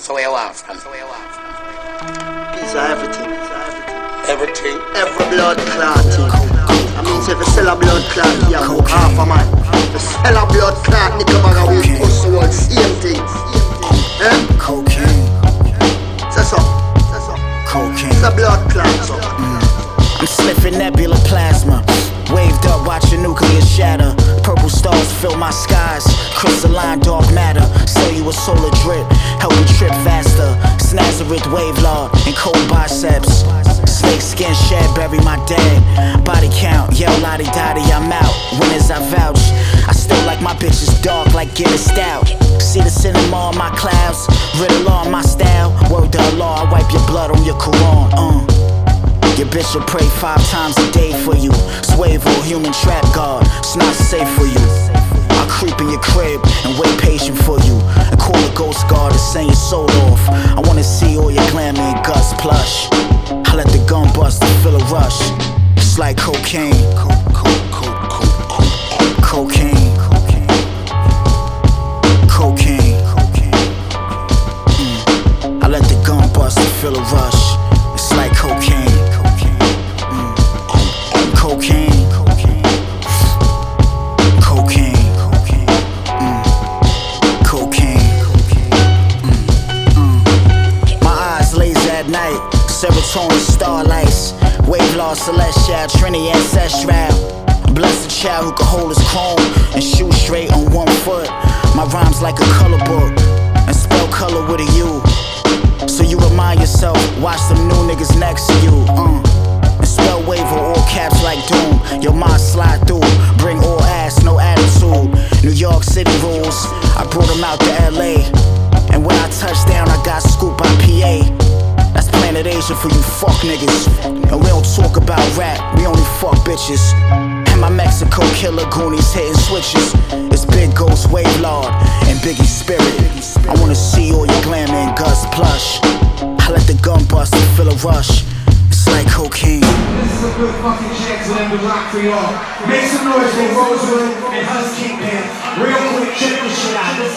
So where you want from? Piece of everything. Everything. Every blood clotting. I mean, if you sell a blood clot, you have half a man. If you sell a blood clot, nigga bag of weed, pussy all same thing. Cocaine. Say so. Cocaine. It's a blood clot, so. I'm sniffing nebula plasma. Waved up, watching nuclear shatter. Purple stars fill my skies. Crystalline dark matter. Cellular solar drip. Help me trip faster. Snazareth wave law and cold biceps. Snake skin shed, bury my dead. Body count, yell lottie dotty, I'm out. Winners I vouch. I still like my bitches dark like Guinness stout. See the cinema on my clouds. Riddle on my style. Word to Allah, I wipe your blood on your Quran. Your bitch will pray 5 times a day for you. Swavel, human trap guard, it's not safe for you. I creep in your crib and wait patient for you. And call a ghost guard to send your soul off. I wanna see all your glamour and guts plush. I let the gun bust to feel a rush. It's like cocaine. Cocaine. Cocaine. I let the gun bust to feel a rush. It's like cocaine. Cocaine. Cocaine. Cocaine. My eyes lazy at night. Serotonin starlights. Wave law celestial. Trinity ancestral. Blessed child who can hold his chrome and shoot straight on 1 foot. My rhymes like a color book and spell color with a U. So you remind yourself, watch them new niggas next to you. And spell waiver all caps like doom. Your mind slide through, bring all ass, no attitude. New York City rules, I brought them out to LA. And when I touch down, I got scooped by PA. That's Planet Asia for you fuck niggas. And we don't talk about rap, we only fuck bitches. And my Mexico killer goonies hitting switches. It's Big Ghost Wave Lord and Biggie Spirit. I wanna see all your glamour and guts plush. I let the gun bust and feel a rush. It's like cocaine. This is a good fucking check to them to rock for y'all. Make some noise for Rosewood and Hus Kingpin. Real quick, check this shit out.